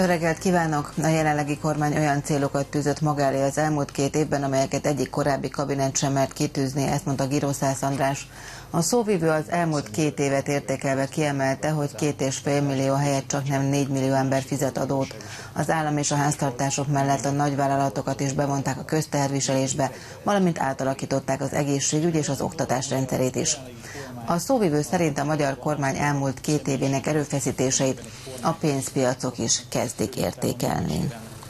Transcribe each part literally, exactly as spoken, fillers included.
Jó reggelt kívánok! A jelenlegi kormány olyan célokat tűzött maga elé az elmúlt két évben, amelyeket egyik korábbi kabinet sem mert kitűzni, ezt mondta Girószász András. A szóvivő az elmúlt két évet értékelve kiemelte, hogy két és fél millió helyett csak nem négy millió ember fizet adót. Az állam és a háztartások mellett a nagyvállalatokat is bevonták a közteherviselésbe, valamint átalakították az egészségügy és az oktatás rendszerét is. A szóvivő szerint a magyar kormány elmúlt két évének erőfeszítéseit a pénzpiacok is kezdik értékelni.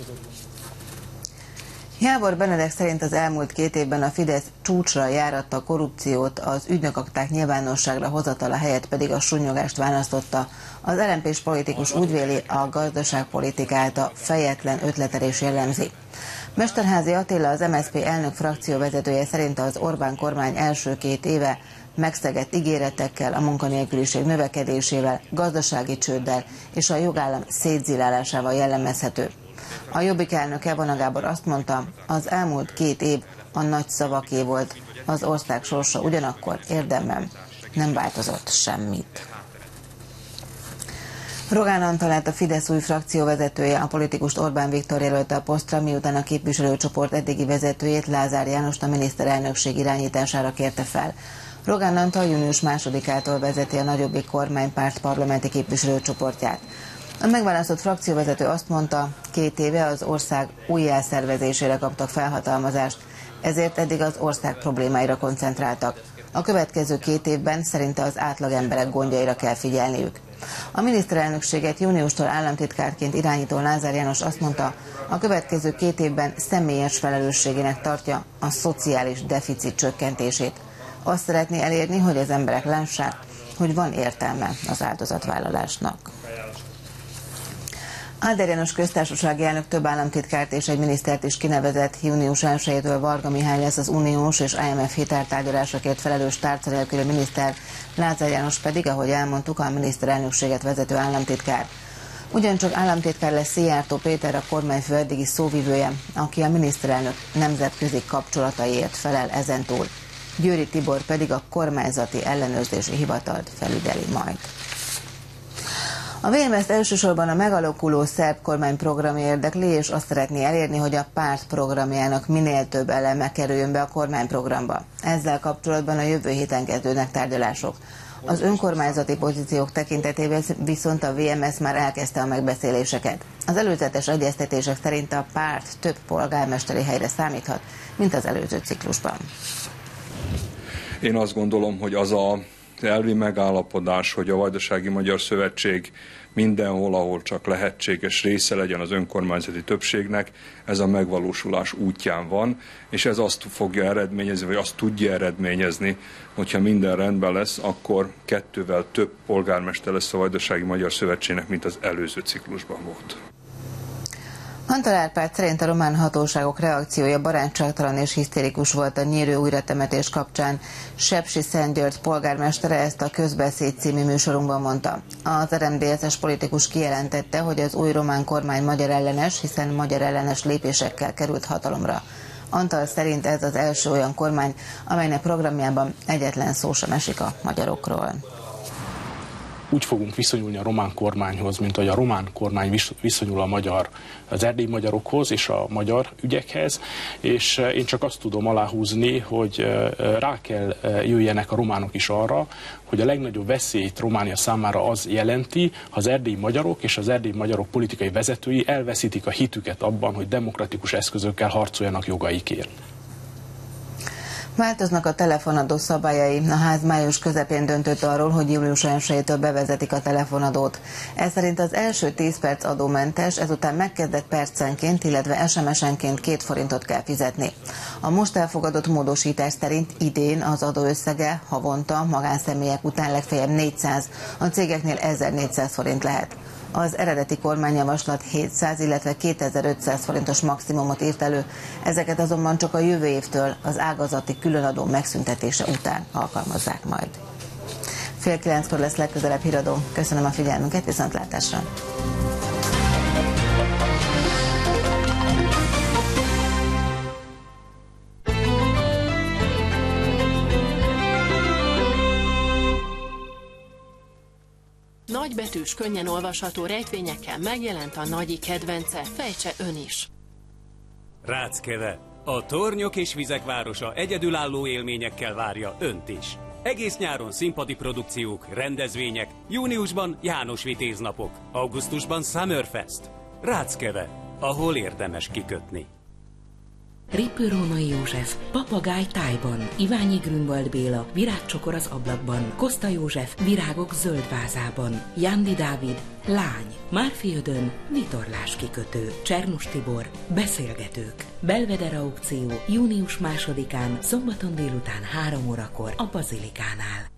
Jávor Benedek szerint az elmúlt két évben a Fidesz csúcsra járatta a korrupciót, az ügynökakták nyilvánosságra hozatala helyett pedig a sunnyogást választotta. Az el em pés politikus úgy véli, a gazdaságpolitikát a fejetlen ötletelés jellemzi. Mesterházy Attila, az em es zé pé elnök frakcióvezetője szerint az Orbán kormány első két éve megszegett ígéretekkel, a munkanélküliség növekedésével, gazdasági csőddel és a jogállam szétzilálásával jellemezhető. A Jobbik elnöke, Vona Gábor azt mondta, az elmúlt két év a nagy szavaké volt, az ország sorsa ugyanakkor érdemben nem változott semmit. Rogán Antalát, a Fidesz új frakcióvezetője, a politikust Orbán Viktor jelölte a posztra, miután a képviselőcsoport eddigi vezetőjét, Lázár Jánost a miniszterelnökség irányítására kérte fel. Rogán Antal június másodikától vezeti a nagyobbik kormánypárt parlamenti képviselőcsoportját. A megválasztott frakcióvezető azt mondta, két éve az ország újjászervezésére kaptak felhatalmazást, ezért eddig az ország problémáira koncentráltak. A következő két évben szerinte az átlag emberek gondjaira kell figyelniük. A miniszterelnökséget júniustól államtitkárként irányító Lázár János azt mondta, a következő két évben személyes felelősségének tartja a szociális deficit csökkentését. Azt szeretné elérni, hogy az emberek lássák, hogy van értelme az áldozatvállalásnak. Áder János köztársasági elnök több államtitkárt és egy minisztert is kinevezett. Június elsejétől Varga Mihály lesz az uniós és i em ef hiteltárgyalásokért felelős tárca nélküli miniszter, Lázár János pedig, ahogy elmondtuk, a miniszterelnökséget vezető államtitkár. Ugyancsak államtitkár lesz Szijjártó Péter, a kormányfő eddigi szóvivője, aki a miniszterelnök nemzetközi kapcsolataiért felel ezentúl. Győri Tibor pedig a kormányzati ellenőrzési hivatalt felügyeli majd. A vé em es-t elsősorban a megalakuló szerb kormányprogram érdekli, és azt szeretné elérni, hogy a párt programjának minél több eleme kerüljön be a kormányprogramba. Ezzel kapcsolatban a jövő héten kezdődnek tárgyalások. Az önkormányzati pozíciók tekintetében viszont a vé em es már elkezdte a megbeszéléseket. Az előzetes egyeztetések szerint a párt több polgármesteri helyre számíthat, mint az előző ciklusban. Én azt gondolom, hogy az a elvi megállapodás, hogy a Vajdasági Magyar Szövetség mindenhol, ahol csak lehetséges része legyen az önkormányzati többségnek, ez a megvalósulás útján van, és ez azt fogja eredményezni, vagy azt tudja eredményezni, hogyha minden rendben lesz, akkor kettővel több polgármester lesz a Vajdasági Magyar Szövetségnek, mint az előző ciklusban volt. Antal Árpád szerint a román hatóságok reakciója barátságtalan és hisztérikus volt a Nyírő újratemetés kapcsán. Sepsi Szentgyörgy polgármestere ezt a Közbeszéd című műsorunkban mondta. Az er em dé es-es politikus kijelentette, hogy az új román kormány magyar ellenes, hiszen magyar ellenes lépésekkel került hatalomra. Antal szerint ez az első olyan kormány, amelynek programjában egyetlen szó sem esik a magyarokról. Úgy fogunk viszonyulni a román kormányhoz, mint ahogy a román kormány viszonyul a magyar, az erdélyi magyarokhoz és a magyar ügyekhez, és én csak azt tudom aláhúzni, hogy rá kell jöjjenek a románok is arra, hogy a legnagyobb veszélyt Románia számára az jelenti, ha az erdélyi magyarok és az erdélyi magyarok politikai vezetői elveszítik a hitüket abban, hogy demokratikus eszközökkel harcoljanak jogaikért. Változnak a telefonadó szabályai. A ház május közepén döntött arról, hogy július elsejétől bevezetik a telefonadót. Ez szerint az első tíz perc adómentes, ezután megkezdett percenként, illetve es em es-enként két forintot kell fizetni. A most elfogadott módosítás szerint idén az adóösszege havonta magánszemélyek után legfeljebb négyszáz, a cégeknél ezernégyszáz forint lehet. Az eredeti kormányjavaslat hétszáz, illetve kétezer-ötszáz forintos maximumot írt elő, ezeket azonban csak a jövő évtől az ágazati különadó megszüntetése után alkalmazzák majd. Fél kilenckor lesz legközelebb híradó. Köszönöm a figyelmünket, viszontlátásra! Nagy nagybetűs, könnyen olvasható rejtvényekkel megjelent a nagyi kedvence, fejtse ön is. Ráckeve, a tornyok és vizek városa egyedülálló élményekkel várja önt is. Egész nyáron színpadi produkciók, rendezvények, júniusban János Vitéz napok, augusztusban Summerfest. Ráckeve, ahol érdemes kikötni. Rippő Római József, Papagáj tájban, Iványi Grünwald Béla, Virágcsokor az ablakban, Koszta József, Virágok zöld vázában, Jándi Dávid, Lány, Márfi Ödön, Vitorlás kikötő, Csernus Tibor, Beszélgetők, Belvedere aukció, június másodikán, szombaton délután három órakor a Bazilikánál.